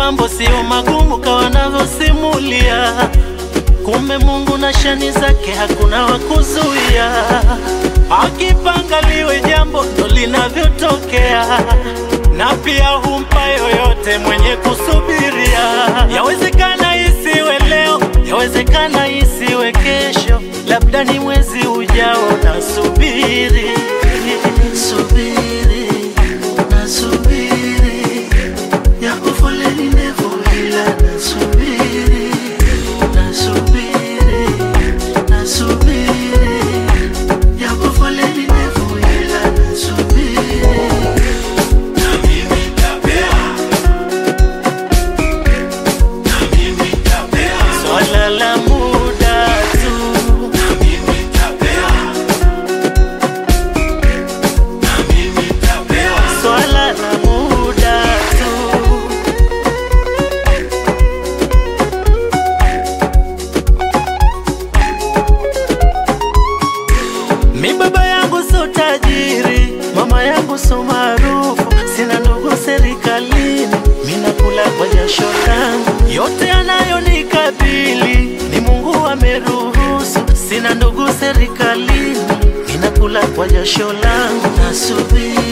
mambo sio magumu kama wanavyosimulia. Kumbe Mungu na shani zake hakuna wakuzuia. Akipanga liwe jambo ndo linavyotokea, na pia humpa yoyote mwenye kusubiria. Yawezekana isiwe leo, yawezekana isiwe kesho, labda ni mwezi ujao. Nasubiri, subiri, nasubiri, yako foleni ndefu ila nasubiri, nasubiri, nasubiri, yako foleni ndefu ila nasubiri. Na mimi nitapea, na mimi nitapea, swala la muda tu. Na mimi nitapea, na mimi nitapea, swala la muda tu. Mi baba yangu so tajiri, mama yangu so maarufu, sina ndugu serikalini, mina kula kwa jasho langu. Yote yanayonikabili ni Mungu ameruhusu, sina ndugu serikalini, mina kula kwa jasho langu. Nasubiri